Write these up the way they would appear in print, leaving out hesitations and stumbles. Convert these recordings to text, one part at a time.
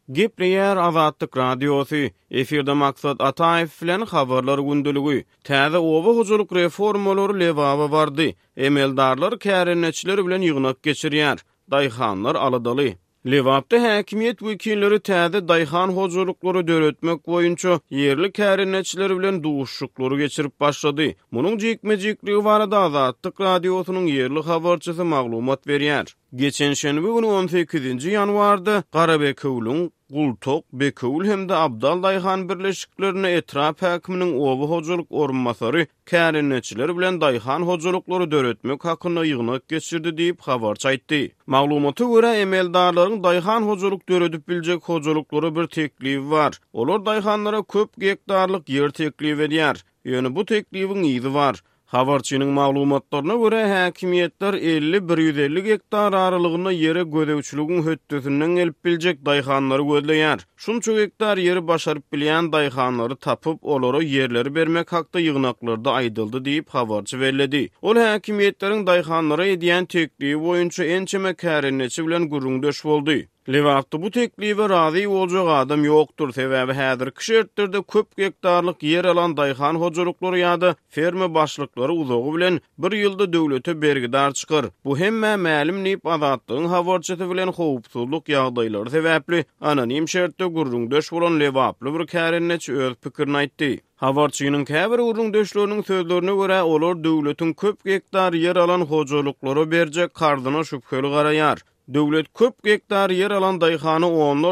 Gepleyer Azatlyk Radiosu, efirde maksat Ataev bilen habarlar gündülügi. Täze owa hojaluk reformalary lewaba bardy. Emeldarlar kärenetçiler bilen ýygnak geçirýär. Daýhanlar aladaly. Lewapda häkimiýet wekilleri täze daýhan hojalyklary döretmek boýunça yerli kärenetçiler bilen duşuşuklary geçirip başlady. Munyň jekme-jekligi barada Azatlyk Radiosynyň yerli habarçysy maglumat berýär. Geçen şenbe günü 18-nji ýanwarda Garabekowluň Gultok, Bekowl hemde Abdal Daýhan birleşiklerini etrap häkiminiň owa hojalyk orunmasary kärenetçiler bilen daýhan hojalyklary döretmek hakyna ýygnak geçirdi diýip habarçy aýtdy. Maglumata görä emeldarlaryň daýhan hojalyk döredip biljek hojalyklary bir teklibi bar. Olar daýhanlara köp gektarlyk ýer teklip edýär. Ýöne bu teklibiň ýygy bar. Habarçynyň maglumatlaryna görä häkimiýetler 50-150 hektar aralygyna ýere gödäwçiligiň hötdesinden gelip biljek daýhanlary gözleýär. Şunça hektar ýeri başaryp bilýän daýhanlary tapyp olara ýerleri bermek hakda ýygnaklarda aýdyldy diýip habarçy bellädi. Ol häkimiýetleriň daýhanlara edýän teklibi boýunça ençeme kärenetçi bilen gurrundaş boldy. Lewapda bu teklibe razy boljak adam ýokdur. Sebäbi häzirki şertlerde köp hektarlyk ýer alan daýhan hojalyklary ýa-da ferma başlyklary uzagy bilen bir ýylda döwlete bergidar çykyr. Bu hemme mälim nip azatlygyň habarçysy bilen howpsuzlyk ýagdaýlary sebäpli anonim şertde gurrundaş bolan Lewaply bir kärenetçi öz pikirini aýtdy. Habarçynyň käbir gurrundaşlarynyň sözlerine görä olar döwletiň köp hektar ýer alan hojalyklary berjek kardyna şüpheli garaýar. Döwlet köp hektar yer alan daýhany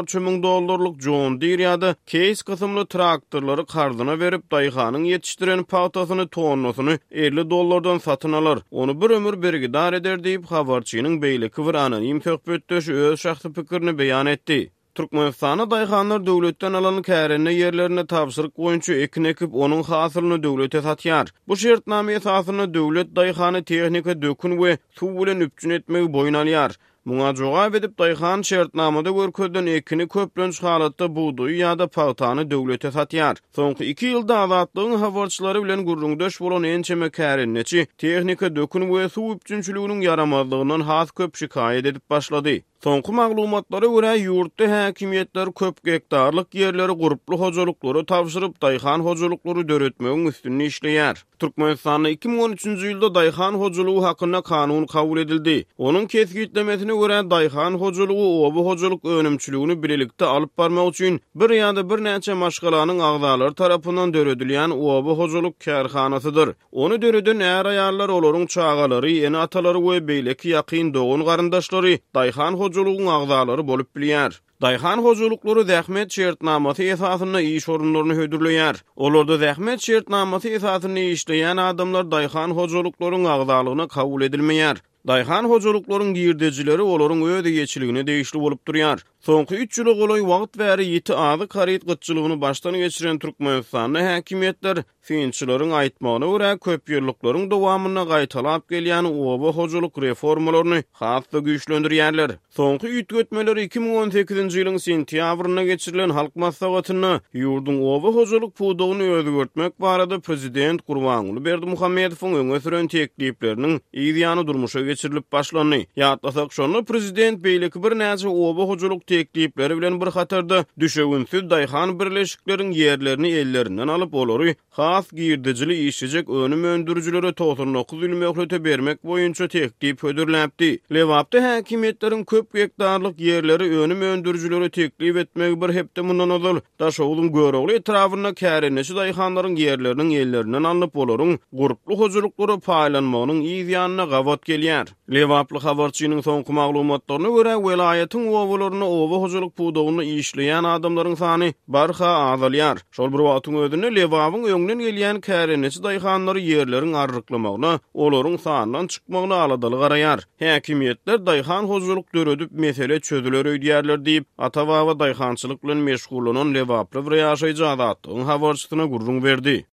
$10,000 John Deere ýa-da Case kysymly traktorlary kardyna berip daýhanyň ýetişdiren pawtasyny tonnasyny $50 satyn alar. Onu bir ömür bergidar eder diýip habarçynyň beýleki bir anonim söhbetdeşi öz şahsy pikirini beýan etdi. Türkmenistana daýhanlar döwletden alan kärenne ýerlerine tapşyryk boýunça ekin ekip onuň hasylyny döwlete satýar. Bu şertname esasyna döwlet daýhany tehnika dökün we suw bilen üpjün etmegi boýun alýar. Muňa jogap edip daýhan şertnamada görkezden ekini köplenç halatda buğduy ýa-da pawtany döwlete satýar. Soňky 2 ýylda azatlygyň habarçylary bilen gurrundaş bolan ençeme kärenetçi tehnika dökün we suw üpjünçiliginiň yaramazlygyndan has köp şikaýet edip başlady. Soňky maglumatlara görä ýurtda häkimiýetler köp hektarlyk ýerleri guruply hojalyklary tapşyryp daýhan hojalyklary döretmegiň üstünde işleýär. Türkmenistanda 2013-nji ýylda daýhan hojalygy hakyna kanun kabul edildi. Onuň kesgitlemesine görä daýhan hojalygy owa hojalyk önümçiligini bilelikde alyp barmak üçin bir ýa-da bir näçe maşgalanyň agzalary tarapyndan döredilýän owa hojalyk kärhanasydyr. Onu döreden är aýallar olaryň çagalary, ene atalary we beýleki ýakyn dogun garyndaşlary daýhan hojalygyň agzalary bolup bilýär. Daýhan hojalyklary zähmet şertnamasy esasyna iş orunlaryny hödürleýär. Olarda zähmet şertnamasy esasyna işleýän adamlar daýhan hojalyklaryň agzalygyna kabul edilmeýär. Daýhan hojalyklaryň girdejileri olaryň öýde geçiligine değişli bolup durýar. Soňky 3 ýyla golay wagt bäri ýeti azy karyt gytçylygyny başdan geçiren Türkmenistanda häkimiýetler finçilerin aýtmagyna görä köp ýyllyklaryň dowamyna gaýtalap gelýän owa hojalyk reformalaryny hasda güýçlendirýärler. Soňky üýtgetmeler 2018-nji ýylyň sentýabryna geçirilen halk maslahatyna ýurdun owa hojalyk puwdugyny özgörtmek barada prezident Gurbanuly Berdimuhammedowyň öňe süren teklipleriniň ýygyany durmuşa geçirilip başlandy. Ýatlasak şonu prezident beýleki bir näçe owa hojalyk teklipleri bilen bir hatarda düşegünsiz daýhan birleşikleriň ýerlerini ellerinden alyp olary has girdijili işlejek önüm öndürüjülere 99 ýyl möhlete bermek boýunça teklip hödürläpdi. Lewapda häkimiýetleriň köp hektarlyk ýerleri önüm öndürüjülere teklip etmegi bir hepde mundan ozal. Daşowluň görogly etrawyna kärenetçi daýhanlaryň ýerleriniň ellerinden alyp olaryň guruply hojalyklary paýlanmagynyň ýygyanyna gawat gelýär. Lewaply habarçynyň soňky maglumatlaryna görä welaýatyň owalaryna owa hojalyk puwdugyny işleýän adamlaryň sany barha azalýar. Şol bir wagtyň özünde Lewabyň öňünden gelýän kärenetçi daýhanlary ýerleriň arryklamagyna, olaryň sanynyň çykmagyna aladaly garaýar. Häkimiýetler daýhan hojalyk döredip mesele çözüler öýdýärler diýip ata-baba daýhançylyk bilen meşgul bolan Lewaply bir ýaşaýjy azatlygyň habarçysyna gurrun berdi.